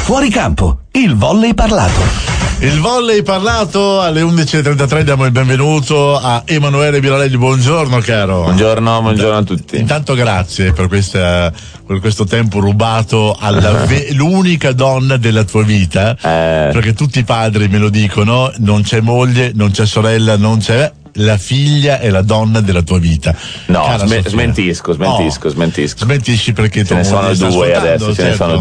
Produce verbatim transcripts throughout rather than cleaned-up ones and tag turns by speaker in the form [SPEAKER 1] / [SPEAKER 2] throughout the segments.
[SPEAKER 1] Fuori campo, il volley parlato.
[SPEAKER 2] Il volley parlato alle undici e trentatré. Diamo il benvenuto a Emanuele Birolelli. Buongiorno caro.
[SPEAKER 3] Buongiorno, buongiorno a tutti.
[SPEAKER 2] Intanto grazie per, questa, per questo tempo rubato alla ve- l'unica donna della tua vita, eh. perché tutti i padri me lo dicono, non c'è moglie, non c'è sorella, non c'è la figlia e la donna della tua vita.
[SPEAKER 3] No, sm- smentisco, smentisco, oh, smentisco.
[SPEAKER 2] Smentisci perché
[SPEAKER 3] ce ne sono due adesso, ce certo. ne sono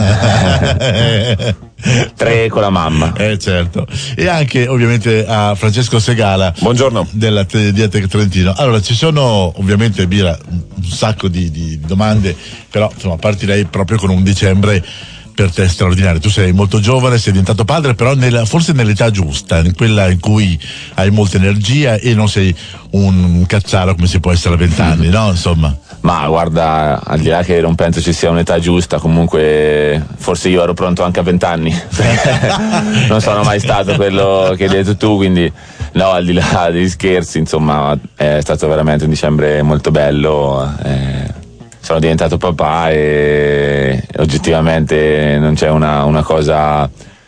[SPEAKER 3] due. Tre con la mamma.
[SPEAKER 2] Eh certo. E anche ovviamente a Francesco Segala.
[SPEAKER 4] Buongiorno.
[SPEAKER 2] Della Diatec Trentino. Allora, ci sono ovviamente, Bira, un sacco di, di domande, però insomma partirei proprio con un dicembre per te straordinario. Tu sei molto giovane, sei diventato padre, però nella, forse nell'età giusta, in quella in cui hai molta energia e non sei un cazzaro come si può essere a vent'anni, no? Insomma.
[SPEAKER 3] Ma guarda, al di là che non penso ci sia un'età giusta, comunque forse io ero pronto anche a vent'anni. Non sono mai stato quello che hai detto tu, quindi no, al di là degli scherzi, insomma, è stato veramente un dicembre molto bello. Eh, sono diventato papà e oggettivamente non c'è una, una cosa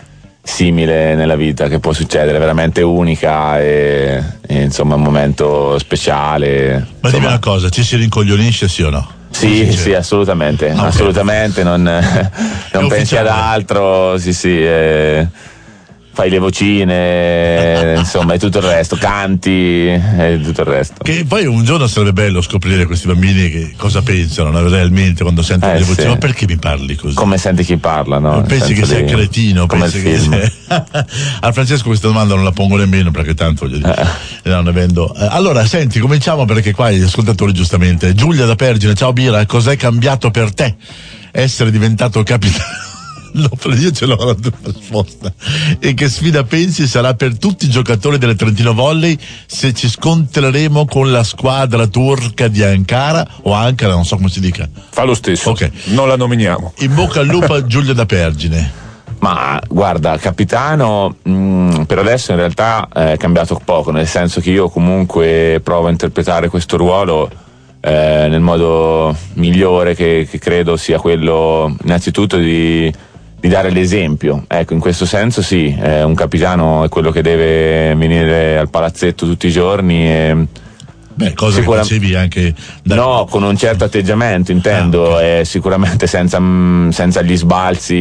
[SPEAKER 3] simile nella vita che può succedere, veramente unica e, e insomma un momento speciale.
[SPEAKER 2] Ma
[SPEAKER 3] insomma.
[SPEAKER 2] Dimmi una cosa, ci si rincoglionisce sì o no?
[SPEAKER 3] Sì, sì, assolutamente, okay. assolutamente, non, non pensi ad altro, sì sì, eh, fai le vocine, insomma, e tutto il resto, canti e tutto il resto.
[SPEAKER 2] Che poi un giorno sarebbe bello scoprire questi bambini che cosa pensano, no, realmente quando sentono
[SPEAKER 3] eh,
[SPEAKER 2] le vocine.
[SPEAKER 3] sì.
[SPEAKER 2] Ma perché mi parli così?
[SPEAKER 3] Come senti chi parla, no?
[SPEAKER 2] Pensi che sei
[SPEAKER 3] di...
[SPEAKER 2] cretino,
[SPEAKER 3] come
[SPEAKER 2] pensi
[SPEAKER 3] il
[SPEAKER 2] che
[SPEAKER 3] film.
[SPEAKER 2] sei... A Francesco questa domanda non la pongo nemmeno perché tanto voglio dire, eh. non avendo. Eh, allora senti, cominciamo perché qua gli ascoltatori giustamente. Giulia da Pergine, ciao Bira, cos'è cambiato per te essere diventato capitano? No, io ce l'ho la tua risposta. E che sfida pensi sarà per tutti i giocatori del Trentino Volley se ci scontreremo con la squadra turca di Ankara o Ankara, non so come si dica.
[SPEAKER 4] Fa lo stesso,
[SPEAKER 2] ok,
[SPEAKER 4] non la nominiamo.
[SPEAKER 2] In bocca al lupo a Giulio da Pergine.
[SPEAKER 3] Ma guarda, capitano mh, per adesso in realtà è cambiato poco, nel senso che io comunque provo a interpretare questo ruolo eh, nel modo migliore che, che credo sia quello innanzitutto di di dare l'esempio. Ecco, in questo senso sì, eh, un capitano è quello che deve venire al palazzetto tutti i giorni e
[SPEAKER 2] beh, cosa sicura... che facevi anche da...
[SPEAKER 3] no, con un certo atteggiamento intendo, ah, okay. E sicuramente senza, senza gli sbalzi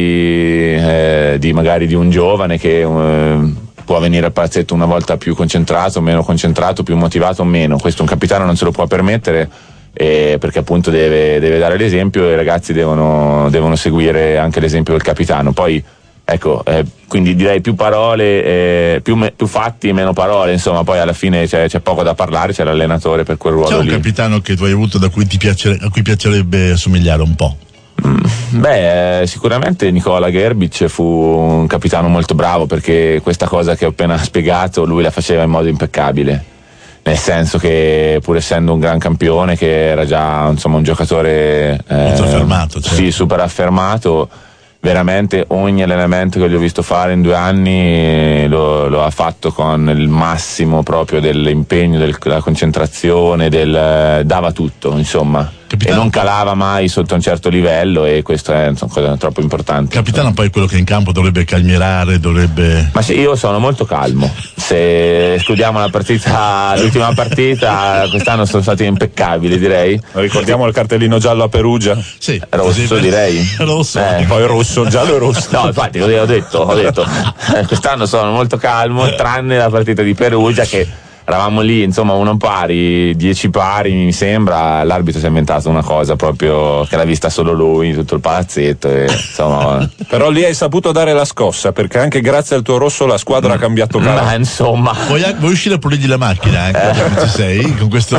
[SPEAKER 3] eh, di magari di un giovane che eh, può venire al palazzetto una volta più concentrato, meno concentrato, più motivato o meno. Questo un capitano non se lo può permettere, Eh, perché appunto deve, deve dare l'esempio e i ragazzi devono, devono seguire anche l'esempio del capitano. Poi ecco, eh, quindi direi più parole, eh, più, me, più fatti, meno parole, insomma, poi alla fine c'è, c'è poco da parlare, c'è l'allenatore per quel ruolo lì.
[SPEAKER 2] C'è un lì. Capitano che tu hai avuto da cui ti piacere, a cui piacerebbe assomigliare un po'?
[SPEAKER 3] Mm, beh, eh, sicuramente Nicola Gerbic fu un capitano molto bravo, perché questa cosa che ho appena spiegato lui la faceva in modo impeccabile. Nel senso che pur essendo un gran campione, che era già insomma un giocatore eh,
[SPEAKER 2] molto affermato, certo.
[SPEAKER 3] Sì, super affermato, veramente ogni allenamento che gli ho visto fare in due anni lo, lo ha fatto con il massimo proprio dell'impegno, del, della concentrazione, del, dava tutto, insomma. Capitano, e non calava mai sotto un certo livello, e questo è insomma, cosa troppo importante.
[SPEAKER 2] Capitano poi quello che in campo dovrebbe calmierare, dovrebbe...
[SPEAKER 3] Ma sì, io sono molto calmo. Se escludiamo la partita, l'ultima partita, quest'anno sono stati impeccabili, direi.
[SPEAKER 4] Ricordiamo il cartellino giallo a Perugia.
[SPEAKER 2] Sì.
[SPEAKER 3] Rosso,
[SPEAKER 2] sì,
[SPEAKER 3] direi.
[SPEAKER 2] Rosso.
[SPEAKER 3] Eh.
[SPEAKER 4] Poi rosso, giallo e rosso.
[SPEAKER 3] No, infatti ho detto, ho detto. Quest'anno sono molto calmo, tranne la partita di Perugia, che eravamo lì, insomma, uno pari, dieci pari, mi sembra. L'arbitro si è inventato una cosa proprio che l'ha vista solo lui, tutto il palazzetto, e, insomma.
[SPEAKER 4] Però lì hai saputo dare la scossa, perché anche grazie al tuo rosso la squadra ha cambiato cara.
[SPEAKER 3] Ma insomma.
[SPEAKER 2] Vuoi, vuoi uscire a pulirgli la macchina anche? Eh. Ci sei? Con questo.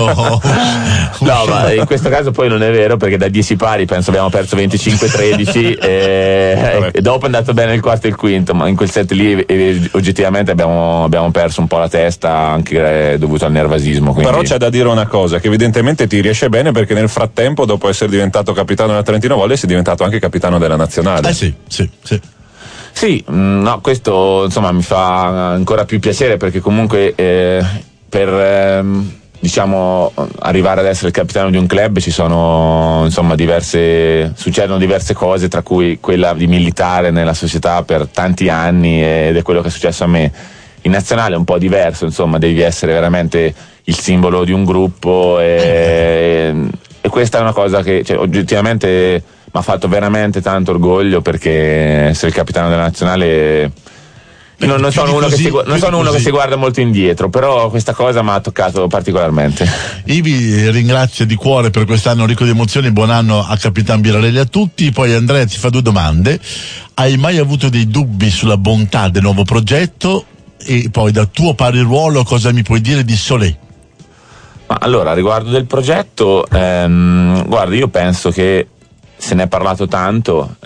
[SPEAKER 3] No, ma in questo caso poi non è vero, perché da dieci pari penso abbiamo perso venticinque tredici e, e dopo è andato bene il quarto e il quinto, ma in quel set lì e, oggettivamente abbiamo, abbiamo perso un po' la testa, anche dovuto al nervosismo. Quindi...
[SPEAKER 4] Però c'è da dire una cosa, che evidentemente ti riesce bene, perché nel frattempo, dopo essere diventato capitano della Trentino Volley, sei diventato anche capitano della nazionale.
[SPEAKER 2] Eh sì, sì, sì.
[SPEAKER 3] Sì, no, questo insomma mi fa ancora più piacere, perché comunque eh, per... Ehm, diciamo, arrivare ad essere il capitano di un club ci sono, insomma, diverse, succedono diverse cose, tra cui quella di militare nella società per tanti anni, ed è quello che è successo a me. In nazionale è un po' diverso, insomma, devi essere veramente il simbolo di un gruppo, e, e questa è una cosa che, cioè, oggettivamente mi ha fatto veramente tanto orgoglio, perché essere il capitano della nazionale. Non, non sono, uno, così, che si, non sono uno che si guarda molto indietro, però questa cosa mi ha toccato particolarmente.
[SPEAKER 2] Ivi ringrazio di cuore per quest'anno ricco di emozioni, buon anno a Capitan Birarelli a tutti. Poi Andrea ti fa due domande: hai mai avuto dei dubbi sulla bontà del nuovo progetto? E poi, da tuo pari ruolo, cosa mi puoi dire di Solé?
[SPEAKER 3] Ma allora, riguardo del progetto, ehm, guarda, io penso che se ne è parlato tanto.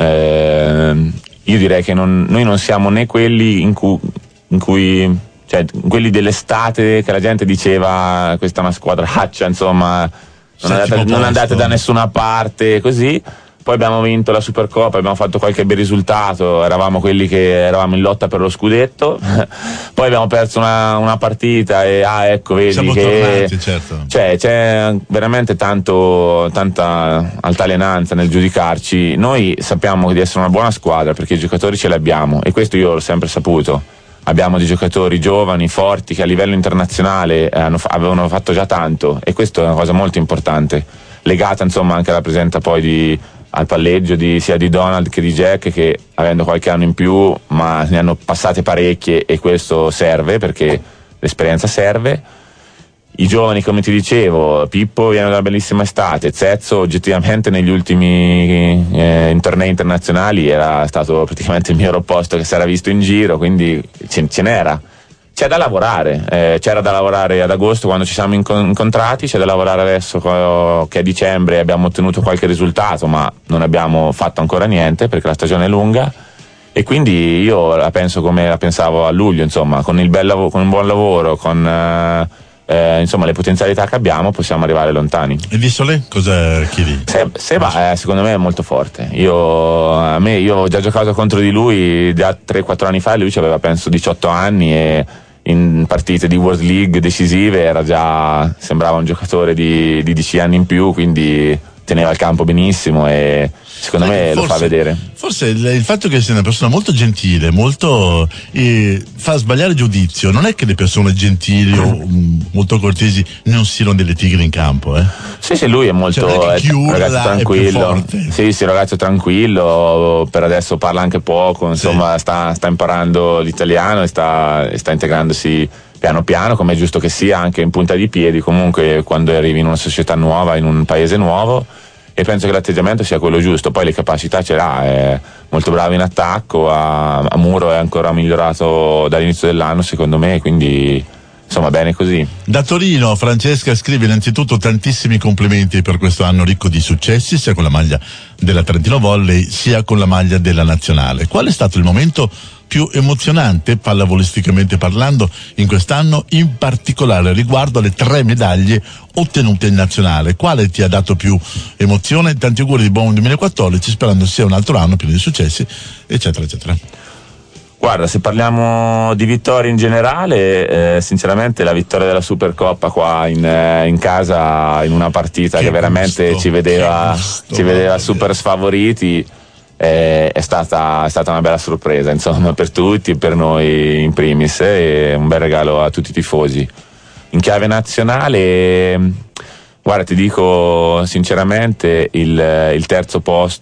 [SPEAKER 3] ehm, Io direi che non, noi non siamo né quelli in cui, in cui, cioè quelli dell'estate che la gente diceva questa è una squadraccia, insomma, non andate, non andate da nessuna parte, così. Poi abbiamo vinto la Supercoppa, abbiamo fatto qualche bel risultato, eravamo quelli che eravamo in lotta per lo scudetto. Poi abbiamo perso una, una partita e ah ecco, vedi
[SPEAKER 2] siamo
[SPEAKER 3] che
[SPEAKER 2] tornati, certo.
[SPEAKER 3] Cioè, c'è veramente tanto, tanta altalenanza nel giudicarci. Noi sappiamo di essere una buona squadra perché i giocatori ce li abbiamo, e questo io l'ho sempre saputo. Abbiamo dei giocatori giovani, forti, che a livello internazionale hanno, avevano fatto già tanto, e questo è una cosa molto importante, legata insomma anche alla presenza poi di al palleggio di, sia di Donald che di Jack, che avendo qualche anno in più ma ne hanno passate parecchie, e questo serve perché l'esperienza serve. I giovani, come ti dicevo, Pippo viene da una bellissima estate, Zezzo oggettivamente negli ultimi eh, in tornei internazionali era stato praticamente il miglior opposto che si era visto in giro, quindi ce, ce n'era. C'è da lavorare, eh, c'era da lavorare ad agosto quando ci siamo incontrati, c'è da lavorare adesso che a dicembre abbiamo ottenuto qualche risultato, ma non abbiamo fatto ancora niente perché la stagione è lunga, e quindi io la penso come la pensavo a luglio, insomma, con il bel lavoro, con un buon lavoro, con eh, eh, insomma le potenzialità che abbiamo possiamo arrivare lontani.
[SPEAKER 2] E di Solé cosa chiedi?
[SPEAKER 3] Se, Seba eh, secondo me è molto forte. Io, a me, io ho già giocato contro di lui da tre quattro anni fa, lui aveva penso diciotto anni, e in partite di World League decisive era già, sembrava un giocatore di, di dieci anni in più, quindi teneva il campo benissimo, e secondo eh, me forse, lo fa vedere.
[SPEAKER 2] Forse il, il fatto che sia una persona molto gentile, molto eh, fa sbagliare giudizio. Non è che le persone gentili o um, molto cortesi non siano delle tigre in campo, eh?
[SPEAKER 3] Sì, sì, lui è molto
[SPEAKER 2] cioè,
[SPEAKER 3] è un ragazzo tranquillo. Sì, sì, ragazzo tranquillo, per adesso parla anche poco, insomma, sì. sta, sta imparando l'italiano e sta, sta integrandosi piano piano, come è giusto che sia, anche in punta di piedi, comunque quando arrivi in una società nuova, in un paese nuovo, e penso che l'atteggiamento sia quello giusto. Poi le capacità ce l'ha, è molto bravo in attacco, a, a Muro è ancora migliorato dall'inizio dell'anno secondo me, quindi insomma bene così.
[SPEAKER 2] Da Torino Francesca scrive innanzitutto tantissimi complimenti per questo anno ricco di successi, sia con la maglia della Trentino Volley sia con la maglia della nazionale. Qual è stato il momento più emozionante, pallavolisticamente parlando, in quest'anno, in particolare riguardo alle tre medaglie ottenute in nazionale? Quale ti ha dato più emozione? Tanti auguri di buon duemilaquattordici, sperando sia un altro anno pieno di successi, eccetera eccetera.
[SPEAKER 3] Guarda, se parliamo di vittorie in generale, eh, sinceramente la vittoria della Supercoppa qua in, eh, in casa, in una partita che, che veramente gusto, ci vedeva, gusto, ci vedeva super sfavoriti, eh, è, stata, è stata una bella sorpresa, insomma, per tutti e per noi in primis, e un bel regalo a tutti i tifosi. In chiave nazionale, guarda, ti dico sinceramente, il, il terzo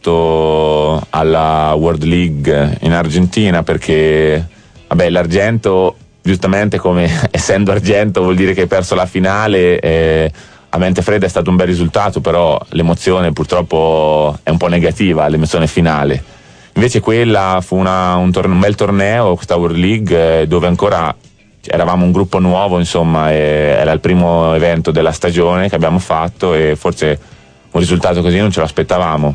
[SPEAKER 3] posto alla World League in Argentina, perché vabbè, l'argento, giustamente, come essendo argento vuol dire che hai perso la finale, eh, a mente fredda è stato un bel risultato, però l'emozione purtroppo è un po' negativa, l'emozione finale. Invece quella fu una, un, torne- un bel torneo, questa World League, eh, dove ancora eravamo un gruppo nuovo, insomma, e era il primo evento della stagione che abbiamo fatto, e forse un risultato così non ce lo aspettavamo.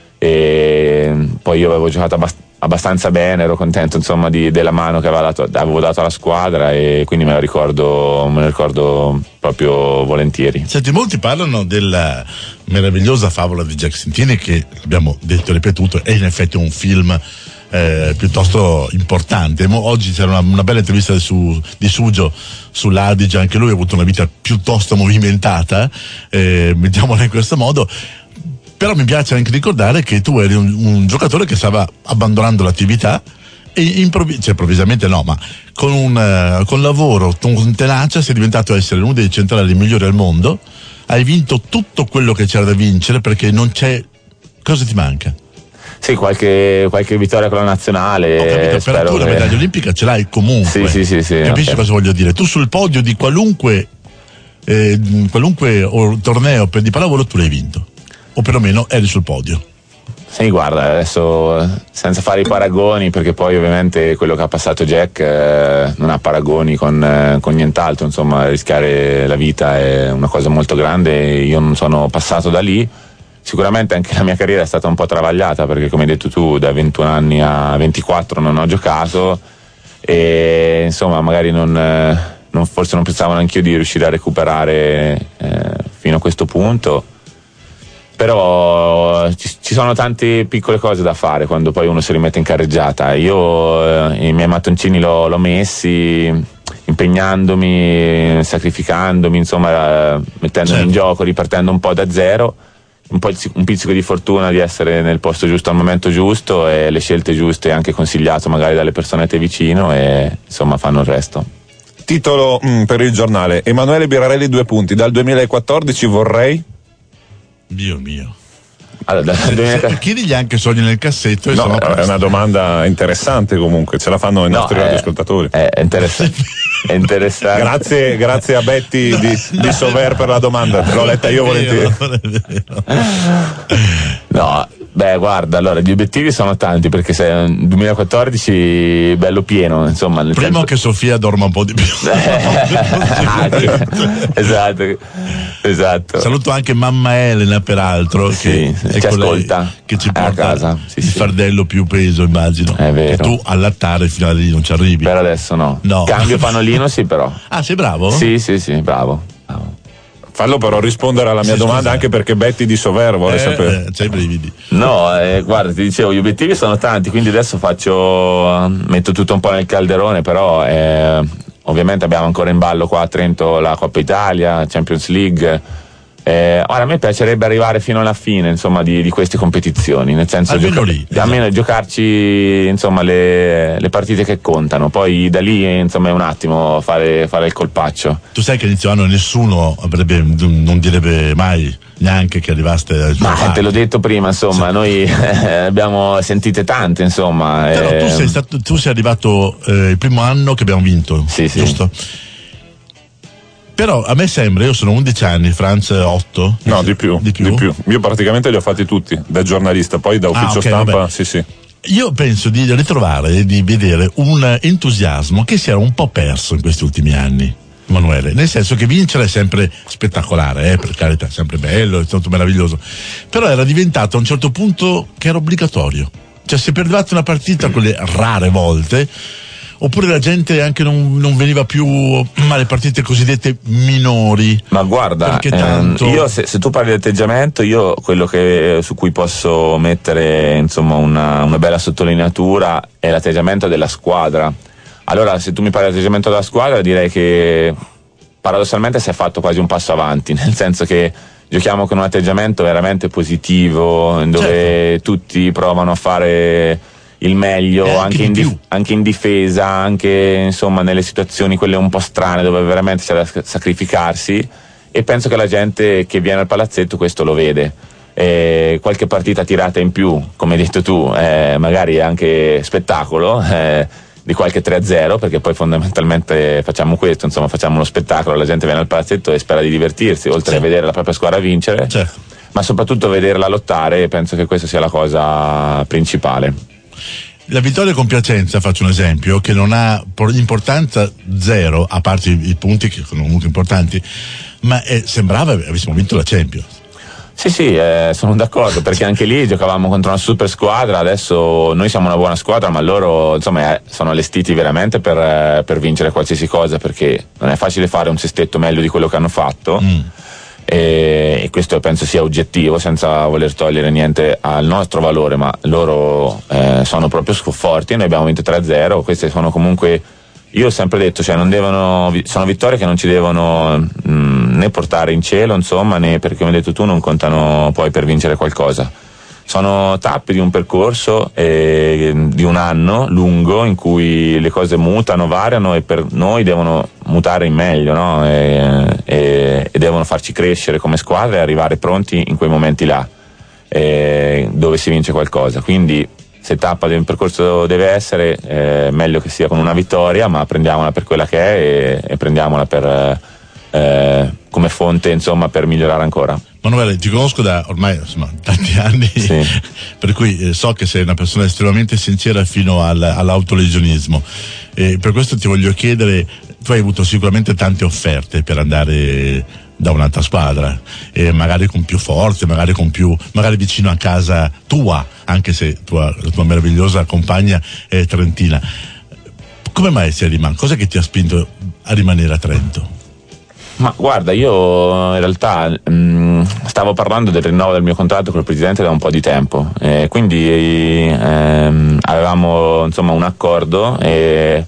[SPEAKER 3] E poi io avevo giocato abbast- abbastanza bene, ero contento, insomma, di, della mano che avevo dato, avevo dato alla squadra, e quindi me lo ricordo, me lo ricordo proprio volentieri.
[SPEAKER 2] Senti, molti parlano della meravigliosa favola di Jack Santini, che abbiamo detto e ripetuto è in effetti un film eh, piuttosto importante. Mo, oggi c'era una, una bella intervista su, di Sugio sull'Adige, anche lui ha avuto una vita piuttosto movimentata, eh, mettiamola in questo modo. Però mi piace anche ricordare che tu eri un, un giocatore che stava abbandonando l'attività e improvvis- cioè improvvisamente no, ma con un uh, con lavoro, con tenacia sei diventato essere uno dei centrali migliori al mondo, hai vinto tutto quello che c'era da vincere, perché non c'è, cosa ti manca?
[SPEAKER 3] Sì, qualche, qualche vittoria con la nazionale.
[SPEAKER 2] Ho capito, però tu la medaglia che... olimpica ce l'hai comunque.
[SPEAKER 3] Sì, sì, sì, sì,
[SPEAKER 2] capisci okay. Cosa voglio dire? Tu sul podio di qualunque eh, qualunque or- torneo per di pallavolo tu l'hai vinto, o perlomeno eri sul podio.
[SPEAKER 3] Sì, guarda, adesso senza fare i paragoni, perché poi ovviamente quello che ha passato Jack eh, non ha paragoni con, eh, con nient'altro, insomma, rischiare la vita è una cosa molto grande, io non sono passato da lì, sicuramente anche la mia carriera è stata un po' travagliata, perché come hai detto tu da ventuno anni a ventiquattro non ho giocato e insomma magari non, eh, non forse non pensavo neanche io di riuscire a recuperare eh, fino a questo punto. Però ci, ci sono tante piccole cose da fare quando poi uno si rimette in carreggiata. Io eh, i miei mattoncini l'ho, l'ho messi impegnandomi, sacrificandomi, insomma eh, mettendomi certo. in gioco, ripartendo un po' da zero, un, po' il, un pizzico di fortuna di essere nel posto giusto al momento giusto e le scelte giuste anche consigliato magari dalle persone a te vicino e insomma fanno il resto.
[SPEAKER 4] Titolo mh, per il giornale: Emanuele Birarelli, due punti, dal duemilaquattordici vorrei...
[SPEAKER 2] Dio mio.
[SPEAKER 3] Allora,
[SPEAKER 2] da... chiedigli anche sogni nel cassetto. E
[SPEAKER 4] no, è una domanda interessante, comunque ce la fanno i
[SPEAKER 3] no,
[SPEAKER 4] nostri
[SPEAKER 3] è,
[SPEAKER 4] radioascoltatori.
[SPEAKER 3] È interessante. È interessante.
[SPEAKER 4] Grazie, grazie a Betty no, di, no, di Sover per la domanda, l'ho letta io volentieri.
[SPEAKER 3] No, beh, guarda, allora gli obiettivi sono tanti, perché se è un duemilaquattordici bello pieno, insomma. Nel
[SPEAKER 2] Primo
[SPEAKER 3] senso...
[SPEAKER 2] che Sofia dorma un po' di più.
[SPEAKER 3] esatto, esatto.
[SPEAKER 2] Saluto anche mamma Elena, peraltro,
[SPEAKER 3] sì,
[SPEAKER 2] che
[SPEAKER 3] sì,
[SPEAKER 2] è
[SPEAKER 3] ci ascolta,
[SPEAKER 2] che ci porta
[SPEAKER 3] a casa. Sì,
[SPEAKER 2] il
[SPEAKER 3] sì.
[SPEAKER 2] fardello più peso, immagino.
[SPEAKER 3] È vero.
[SPEAKER 2] E tu al lattare fino a lì non ci arrivi.
[SPEAKER 3] Per adesso no.
[SPEAKER 2] no.
[SPEAKER 3] Cambio panolino, sì, però.
[SPEAKER 2] Ah, sei bravo?
[SPEAKER 3] Sì, sì, sì, bravo. bravo.
[SPEAKER 4] Fallo però rispondere alla mia sì, domanda, scusa. Anche perché Betty di Sover vuole
[SPEAKER 2] eh,
[SPEAKER 4] sapere.
[SPEAKER 2] Eh, c'hai i brividi.
[SPEAKER 3] No, eh, guarda, ti dicevo, gli obiettivi sono tanti, quindi adesso faccio, metto tutto un po' nel calderone, però eh, ovviamente abbiamo ancora in ballo qua a Trento la Coppa Italia, Champions League. Eh, ora a me piacerebbe arrivare fino alla fine, insomma, di, di queste competizioni, nel senso
[SPEAKER 2] almeno
[SPEAKER 3] gioca-
[SPEAKER 2] lì, esatto.
[SPEAKER 3] almeno giocarci, insomma, le, le partite che contano, poi da lì insomma è un attimo fare, fare il colpaccio.
[SPEAKER 2] Tu sai che inizio anno nessuno avrebbe, non direbbe mai neanche che arrivaste a
[SPEAKER 3] giocare. Ma te l'ho detto prima, insomma, sì. Noi eh, abbiamo sentite tante, insomma.
[SPEAKER 2] Però
[SPEAKER 3] eh,
[SPEAKER 2] tu sei stato, tu sei arrivato eh, il primo anno che abbiamo vinto,
[SPEAKER 3] sì,
[SPEAKER 2] giusto? Sì. Però a me sembra, io sono undici anni, Franz otto?
[SPEAKER 4] No, di più, di più. Di più. Io praticamente li ho fatti tutti, da giornalista, poi da ufficio ah, okay, stampa, vabbè. sì sì.
[SPEAKER 2] Io penso di ritrovare, di vedere un entusiasmo che si era un po' perso in questi ultimi anni, Emanuele, nel senso che vincere è sempre spettacolare, eh, per carità, sempre bello, è tutto meraviglioso, però era diventato a un certo punto che era obbligatorio, cioè se perdevate una partita quelle rare volte, oppure la gente anche non, non veniva più alle partite cosiddette minori.
[SPEAKER 3] Ma guarda,
[SPEAKER 2] tanto...
[SPEAKER 3] ehm, io se, se tu parli di atteggiamento, io quello che su cui posso mettere insomma una, una bella sottolineatura è l'atteggiamento della squadra. Allora, se tu mi parli dell'atteggiamento della squadra, direi che paradossalmente si è fatto quasi un passo avanti, nel senso che giochiamo con un atteggiamento veramente positivo, dove certo. tutti provano a fare il meglio anche, anche, in dif- anche in difesa, anche insomma nelle situazioni quelle un po' strane dove veramente c'è da sacrificarsi, e penso che la gente che viene al palazzetto questo lo vede. E qualche partita tirata in più, come hai detto tu, eh, magari anche spettacolo, eh, di qualche tre a zero, perché poi fondamentalmente facciamo questo, insomma facciamo uno spettacolo, la gente viene al palazzetto e spera di divertirsi, oltre sì. a vedere la propria squadra vincere, certo. ma soprattutto vederla lottare, e penso che questa sia la cosa principale.
[SPEAKER 2] La vittoria con Piacenza, faccio un esempio, che non ha importanza zero, a parte i, i punti che sono comunque importanti, ma eh, sembrava avessimo vinto la Champions.
[SPEAKER 3] Sì, sì, eh, sono d'accordo, perché anche lì giocavamo contro una super squadra, adesso noi siamo una buona squadra, ma loro insomma eh, sono allestiti veramente per, eh, per vincere qualsiasi cosa, perché non è facile fare un sestetto meglio di quello che hanno fatto. Mm. e, e questo penso sia oggettivo, senza voler togliere niente al nostro valore, ma loro eh, sono proprio forti e noi abbiamo vinto tre a zero. Queste sono comunque, io ho sempre detto, cioè non devono, sono vittorie che non ci devono mh, né portare in cielo, insomma, né, perché come hai detto tu, non contano poi per vincere qualcosa. Sono tappe di un percorso eh, di un anno lungo in cui le cose mutano, variano e per noi devono mutare in meglio, no? e, e, e devono farci crescere come squadra e arrivare pronti in quei momenti là eh, dove si vince qualcosa. Quindi se tappa di un percorso deve essere, eh, meglio che sia con una vittoria, ma prendiamola per quella che è e, e prendiamola per, eh, come fonte, insomma, per migliorare ancora.
[SPEAKER 2] Manuele, ti conosco da ormai insomma, tanti anni, sì. Per cui eh, so che sei una persona estremamente sincera fino al, all'autolesionismo. E per questo ti voglio chiedere, tu hai avuto sicuramente tante offerte per andare da un'altra squadra, e magari con più forze, magari con più, magari vicino a casa tua, anche se tua, la tua meravigliosa compagna è trentina. Come mai sei rimasto? Cos'è che ti ha spinto a rimanere a Trento?
[SPEAKER 3] Ma guarda, io in realtà mh, stavo parlando del rinnovo del mio contratto con il presidente da un po' di tempo, e quindi ehm, avevamo insomma un accordo, e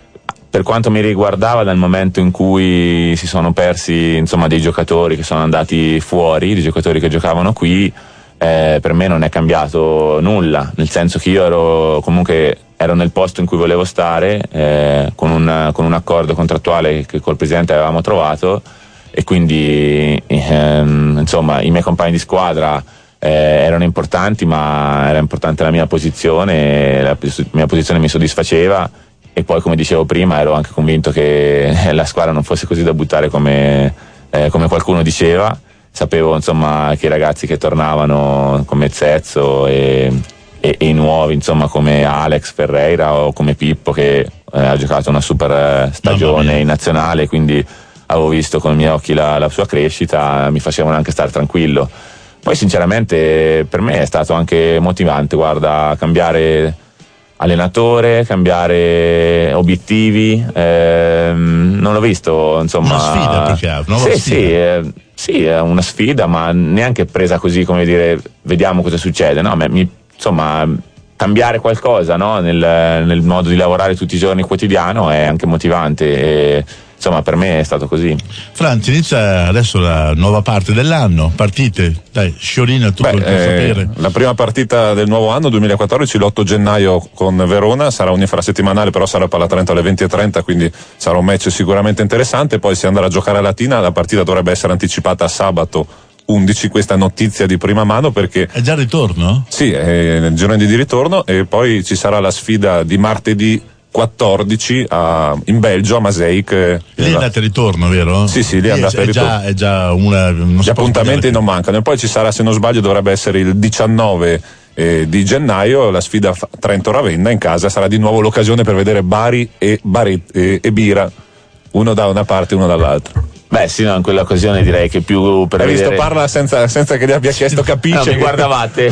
[SPEAKER 3] per quanto mi riguardava, dal momento in cui si sono persi insomma dei giocatori che sono andati fuori, dei giocatori che giocavano qui, eh, per me non è cambiato nulla, nel senso che io ero comunque ero nel posto in cui volevo stare, eh, con, un, con un accordo contrattuale che col presidente avevamo trovato, e quindi ehm, insomma i miei compagni di squadra eh, erano importanti, ma era importante la mia posizione, la mia posizione mi soddisfaceva, e poi, come dicevo prima, ero anche convinto che la squadra non fosse così da buttare come, eh, come qualcuno diceva. Sapevo insomma che i ragazzi che tornavano come Zezzo e E, e i nuovi insomma come Alex Ferreira o come Pippo, che eh, ha giocato una super stagione in nazionale, quindi avevo visto con i miei occhi la, la sua crescita, mi facevano anche stare tranquillo. Poi sinceramente per me è stato anche motivante, guarda, cambiare allenatore, cambiare obiettivi, ehm, non l'ho visto insomma
[SPEAKER 2] una sfida più che altro,
[SPEAKER 3] sì, sì, eh, sì, è una sfida, ma neanche presa così come dire vediamo cosa succede, no, mi insomma cambiare qualcosa, no? nel, nel modo di lavorare tutti i giorni quotidiano è anche motivante, e insomma per me è stato così.
[SPEAKER 2] Franz, inizia adesso la nuova parte dell'anno, partite, dai, sciorina tutto il
[SPEAKER 4] eh,
[SPEAKER 2] sapere.
[SPEAKER 4] La prima partita del nuovo anno duemilaquattordici, l'otto gennaio con Verona, sarà un'infrasettimanale, però sarà per la Trento alle venti e trenta, quindi sarà un match sicuramente interessante. Poi si andrà a giocare a Latina, la partita dovrebbe essere anticipata a sabato undici, questa notizia di prima mano, perché
[SPEAKER 2] è già il ritorno?
[SPEAKER 4] Sì, è il giorno di ritorno, e poi ci sarà la sfida di martedì quattordici a, in Belgio, a Maaseik.
[SPEAKER 2] Lì è andata e ritorno, vero?
[SPEAKER 4] Sì, sì, lì è andata e ritorno.
[SPEAKER 2] È già una, non
[SPEAKER 4] gli appuntamenti non mancano, e poi ci sarà, se non sbaglio, dovrebbe essere il diciannove eh, di gennaio, la sfida Trento-Ravenna in casa. Sarà di nuovo l'occasione per vedere Bari e, Baret, e, e Bira, uno da una parte e uno dall'altra.
[SPEAKER 3] Beh sì, no, in quell'occasione direi che più per
[SPEAKER 4] Hai
[SPEAKER 3] vedere...
[SPEAKER 4] visto, parla senza, senza che gli abbia chiesto, capisce?
[SPEAKER 3] No,
[SPEAKER 4] che...
[SPEAKER 3] mi guardavate.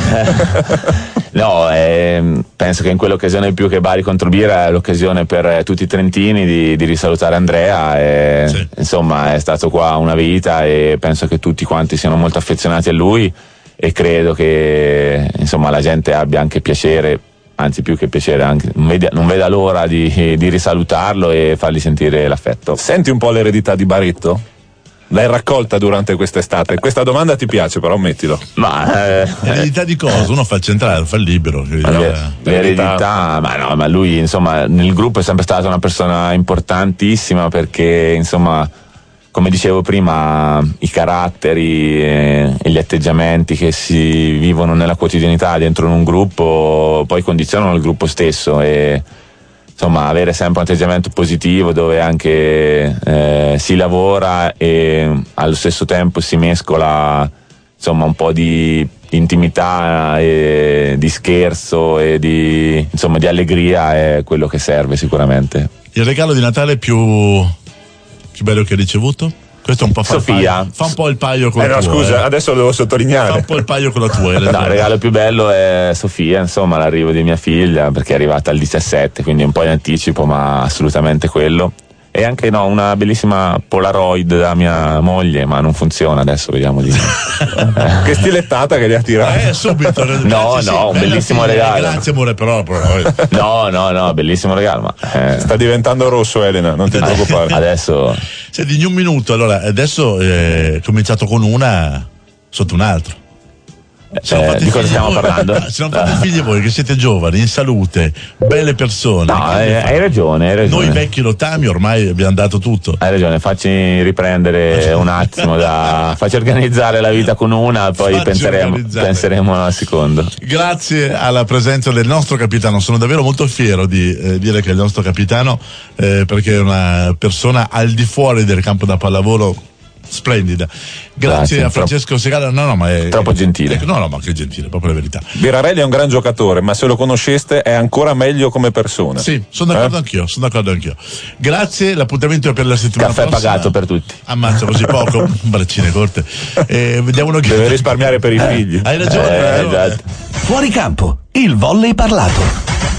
[SPEAKER 3] No, eh, penso che in quell'occasione più che Bari contro Bira è l'occasione per tutti i trentini di, di risalutare Andrea, e, sì. Insomma è stato qua una vita, e penso che tutti quanti siano molto affezionati a lui, e credo che insomma la gente abbia anche piacere, anzi più che piacere, anche, non, veda, non veda l'ora di, di risalutarlo e fargli sentire l'affetto.
[SPEAKER 4] Senti un po' l'eredità di Baretto? L'hai raccolta durante quest'estate? Questa domanda ti piace, però ammettilo.
[SPEAKER 3] Ma eh,
[SPEAKER 2] l'eredità di cosa? Uno fa il centrale, fa il libero.
[SPEAKER 3] L'eredità, l'eredità, ma no, ma lui insomma nel gruppo è sempre stata una persona importantissima, perché insomma, come dicevo prima, i caratteri e, e gli atteggiamenti che si vivono nella quotidianità dentro un gruppo poi condizionano il gruppo stesso, e insomma avere sempre un atteggiamento positivo dove anche eh, si lavora e allo stesso tempo si mescola insomma un po' di intimità e di scherzo e di insomma di allegria, è quello che serve sicuramente.
[SPEAKER 2] Il regalo di Natale più più bello che hai ricevuto? Questo è un po' fa
[SPEAKER 3] Sofia.
[SPEAKER 2] Il fa un po' il paio con
[SPEAKER 4] eh
[SPEAKER 2] la
[SPEAKER 4] no,
[SPEAKER 2] tua.
[SPEAKER 4] Scusa,
[SPEAKER 2] eh.
[SPEAKER 4] adesso lo devo sottolineare.
[SPEAKER 2] Fa un po' il paio con la tua.
[SPEAKER 3] No, il regalo più bello è Sofia, insomma, l'arrivo di mia figlia, perché è arrivata al diciassette, quindi un po' in anticipo, ma assolutamente quello. e anche no, una bellissima Polaroid da mia moglie, ma non funziona adesso, vediamo di
[SPEAKER 4] che stilettata che gli ha tirato.
[SPEAKER 2] Eh, subito.
[SPEAKER 3] No,
[SPEAKER 2] sì,
[SPEAKER 3] no, un bellissimo
[SPEAKER 2] fine,
[SPEAKER 3] regalo.
[SPEAKER 2] Grazie amore, però, però eh.
[SPEAKER 3] No, no, no, bellissimo regalo, ma eh.
[SPEAKER 4] Sta diventando rosso, Elena, non ti preoccupare.
[SPEAKER 3] Adesso
[SPEAKER 2] senti, in un minuto, allora, adesso è cominciato con una sotto un altro.
[SPEAKER 3] Eh, di cosa stiamo
[SPEAKER 2] voi,
[SPEAKER 3] parlando?
[SPEAKER 2] Se non fate figli voi che siete giovani, in salute, belle persone.
[SPEAKER 3] No, hai, hai ragione, hai ragione.
[SPEAKER 2] Noi vecchi rotami ormai abbiamo dato tutto.
[SPEAKER 3] Hai ragione, facci riprendere un attimo, da, facci organizzare la vita con una, poi penseremo, penseremo al secondo.
[SPEAKER 2] Grazie alla presenza del nostro capitano, sono davvero molto fiero di eh, dire che è il nostro capitano, eh, perché è una persona al di fuori del campo da pallavolo splendida. Grazie, Grazie a Francesco troppo, Segala. No, no, ma è
[SPEAKER 3] troppo gentile.
[SPEAKER 2] È, no, no, ma che gentile, proprio la verità.
[SPEAKER 4] Birarelli è un gran giocatore, ma se lo conosceste è ancora meglio come persona.
[SPEAKER 2] Sì, sono d'accordo
[SPEAKER 4] eh?
[SPEAKER 2] anch'io, sono d'accordo anch'io. Grazie, l'appuntamento è per la settimana
[SPEAKER 3] Caffè
[SPEAKER 2] prossima.
[SPEAKER 3] pagato per tutti.
[SPEAKER 2] Ammazza così poco, braccine corte. Eh, vediamo uno che
[SPEAKER 4] deve risparmiare per i figli.
[SPEAKER 2] Hai ragione.
[SPEAKER 3] Eh,
[SPEAKER 2] eh,
[SPEAKER 3] esatto.
[SPEAKER 1] Fuori campo, il volley parlato.